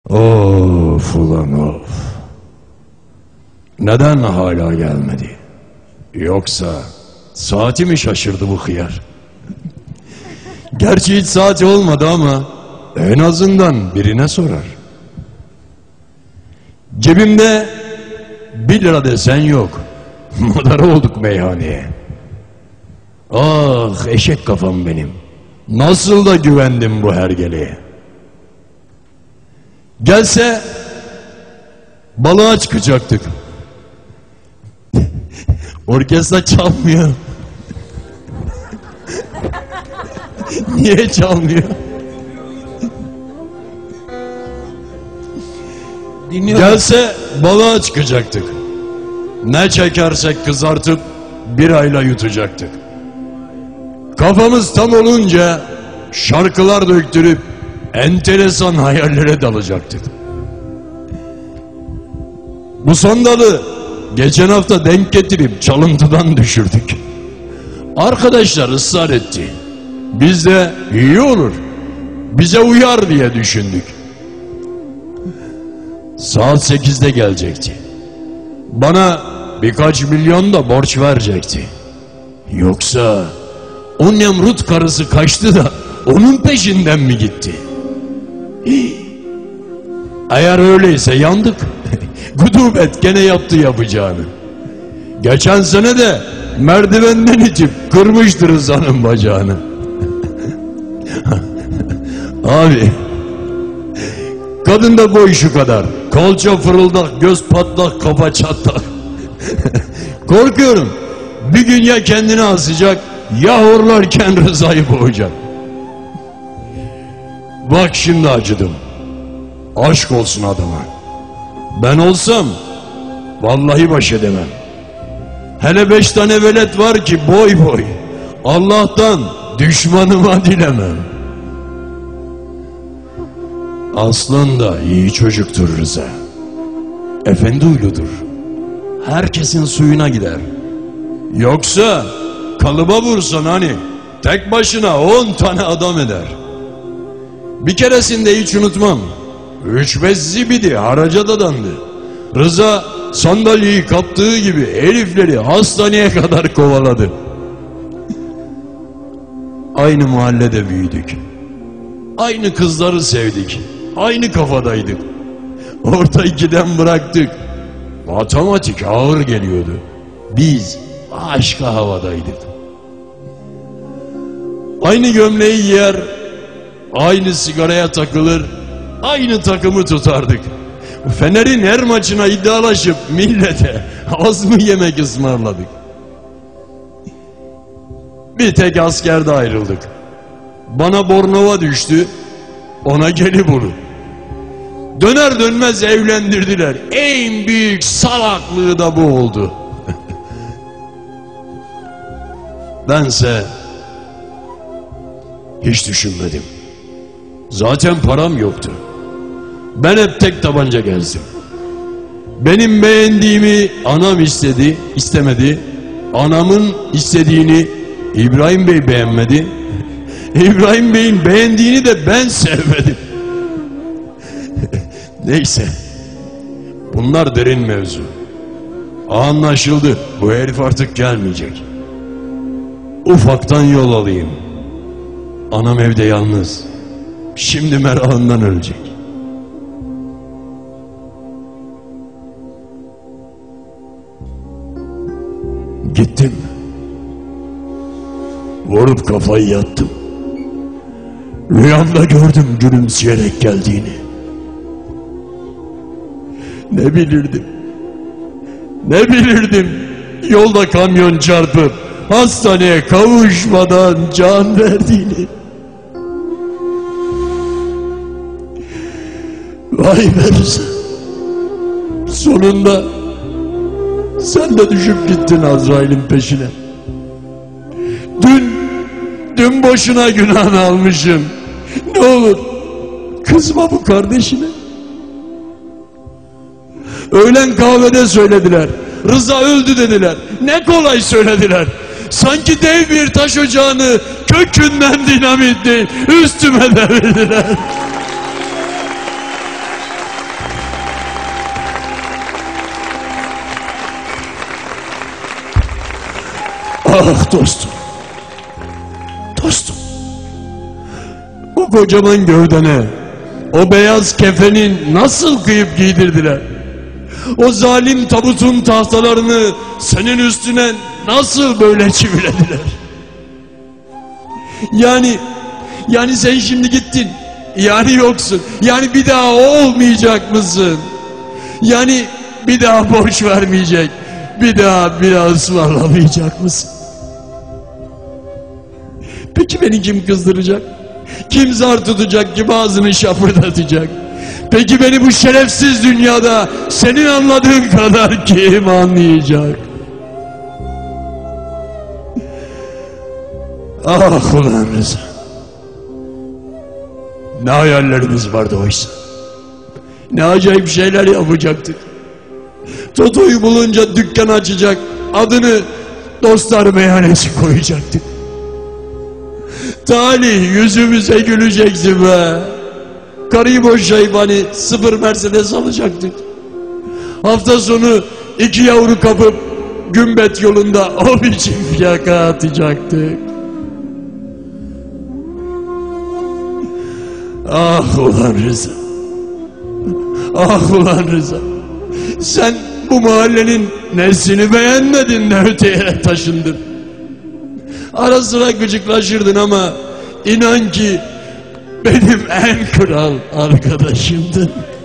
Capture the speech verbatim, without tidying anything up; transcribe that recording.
Of ulan of. Neden hala gelmedi? Yoksa saati mi şaşırdı bu hıyar? Gerçi hiç saati olmadı ama en azından birine sorar. Cebimde bir lira desen yok. Madara olduk meyhaneye. Ah eşek kafam benim. Nasıl da güvendim bu hergeleye. Gelse balığa çıkacaktık. Orkestra çalmıyor. Niye çalmıyor? Dinliyorum. Gelse balığa çıkacaktık. Ne çekersek kızartıp bir ayla yutacaktık. Kafamız tam olunca şarkılar döktürüp enteresan hayallere dalacaktık. Bu sandalı geçen hafta denk getirip çalıntıdan düşürdük. Arkadaşlar ısrar etti. Biz de iyi olur, bize uyar diye düşündük. Saat sekizde gelecekti. Bana birkaç milyon da borç verecekti. Yoksa o Nemrut karısı kaçtı da onun peşinden mi gitti? Eğer öyleyse yandık. Gudubet gene yaptı yapacağını. Geçen sene de merdivenden itip kırmıştır Rıza'nın bacağını. Abi, kadın da boy şu kadar. Kalça fırıldak, göz patlak, kafa çatlak. Korkuyorum bir gün ya kendini asacak ya horlarken Rıza'yı boğacak. Bak şimdi acıdım. Aşk olsun adama. Ben olsam vallahi baş edemem. Hele beş tane velet var ki boy boy. Allah'tan düşmanıma dilemem. Aslında iyi çocuktur Rıza. Efendi huyludur. Herkesin suyuna gider. Yoksa kalıba vursan hani tek başına on tane adam eder. Bir keresinde hiç unutmam. Üç beş zibidi haraca dadandı. Rıza sandalyeyi kaptığı gibi herifleri hastaneye kadar kovaladı. Aynı mahallede büyüdük. Aynı kızları sevdik. Aynı kafadaydık. Orta ikiden bıraktık. Matematik ağır geliyordu. Biz başka havadaydık. Aynı gömleği giyer, aynı sigaraya takılır, aynı takımı tutardık. Fener'in her maçına iddialaşıp millete az mı yemek ısmarladık. Bir tek askerde ayrıldık. Bana Bornova düştü, ona Gelibolu. Döner dönmez evlendirdiler. En büyük salaklığı da bu oldu. Bense hiç düşünmedim. Zaten param yoktu. Ben hep tek tabanca gezdim. Benim beğendiğimi anam istedi, istemedi. Anamın istediğini İbrahim Bey beğenmedi. İbrahim Bey'in beğendiğini de ben sevmedim. Neyse. Bunlar derin mevzu. Anlaşıldı. Bu herif artık gelmeyecek. Ufaktan yol alayım. Anam evde yalnız. Şimdi merakından ölecek. Gittim. Vurup kafayı yattım. Rüyamda gördüm gülümseyerek geldiğini. Ne bilirdim. Ne bilirdim. Yolda kamyon çarpıp hastaneye kavuşmadan can verdiğini. Vay be Rıza. Sonunda sen de düşüp gittin Azrail'in peşine. Dün, dün boşuna günahını almışım. Ne olur kızma bu kardeşine. Öğlen kahvede söylediler. Rıza öldü dediler. Ne kolay söylediler. Sanki dev bir taş ocağını kökünden dinamitle üstüme devirdiler. Ah dostum. Dostum. O kocaman gövdene, o beyaz kefenin nasıl kıyıp giydirdiler? O zalim tabutun tahtalarını senin üstüne nasıl böyle çivilediler? Yani, yani sen şimdi gittin, yani yoksun, yani bir daha olmayacak mısın? Yani bir daha borç vermeyecek, bir daha bira ısmarlamayacak mısın? Peki beni kim kızdıracak? Kim zar tutacak, kim ağzını şapırdatacak? Peki beni bu şerefsiz dünyada senin anladığın kadar kim anlayacak? Ah ulan Rıza. Ne hayallerimiz vardı oysa. Ne acayip şeyler yapacaktık. Toto'yu bulunca dükkan açacak, adını Dostlar Meyhanesi koyacaktık. Talih yüzümüze güleceksin be. Karıyı boşayıp hani sıfır Mercedes alacaktık. Hafta sonu iki yavru kapıp Gümbet yolunda o biçim fiyaka atacaktık. Ah ulan Rıza. Ah ulan Rıza. Sen bu mahallenin nesini beğenmedin de öteye taşındın. Ara sıra gıcıklaşırdın ama inan ki benim en kral arkadaşımdın.